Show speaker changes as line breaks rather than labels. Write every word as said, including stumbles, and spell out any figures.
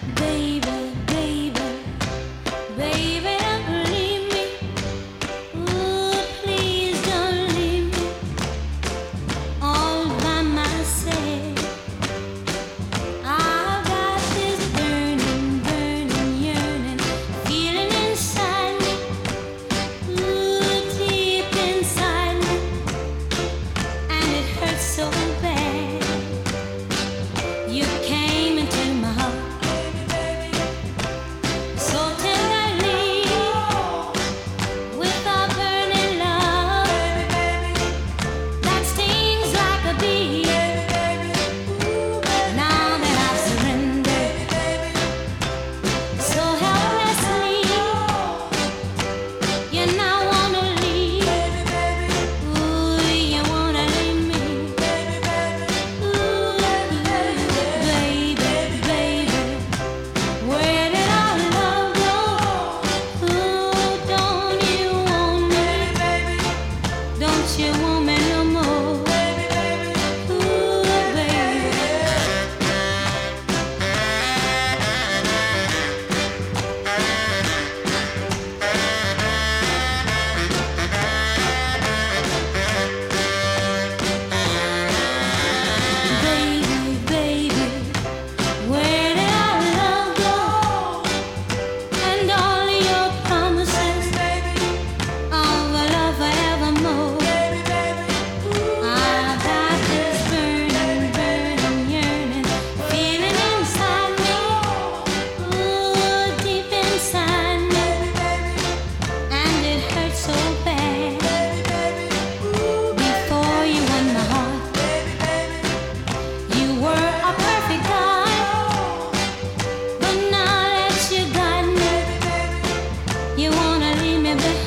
Baby, baby, baby, don't leave me. Ooh, please don't leave me all by myself. I've got this burning, burning yearning, feeling inside me, ooh, deep inside me, and it hurts so bad. You came into my heart so tenderly with a burning love that stings like a bee. Now that I've surrendered so helplessly, you now wanna leave. Ooh, you wanna leave me. Ooh, baby, baby, where did our love go? Ooh, don't you want me? Don't you want me no more? Ooh, baby. Baby, baby, where did our love go? And all your promises of a love forevermore. I've got this burning, burning yearning, feeling inside me, ooh, deep inside me, and it hurts so bad. Before you won my heart, you were a perfect guy, but now that you got me, you wanna leave me behind.